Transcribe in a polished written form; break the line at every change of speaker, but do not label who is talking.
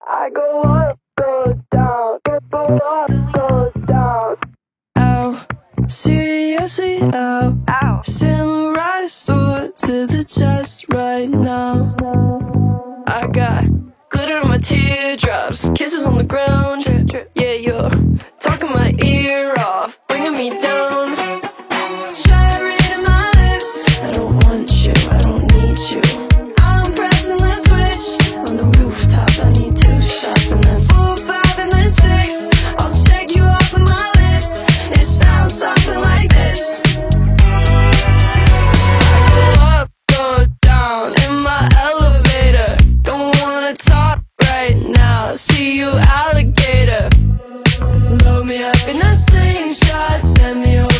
I go up, go down, go up, go down.
Ow, seriously, ow.
Ow.
Samurai sword to the chest right now. I got glitter on my teardrops, kisses on the ground. Yeah, you're talking my ear off, bringing me down. Cherry to my lips, I don't want you, I don't need you. I'm pressing the switch on the rooftop, I need 2 shots. And then 4, 5, and then 6, I'll check you off of my list. It sounds something like this. I go up, go down in my elevator. Don't wanna talk right now, see you alligator. Load me up in a slingshot, send me over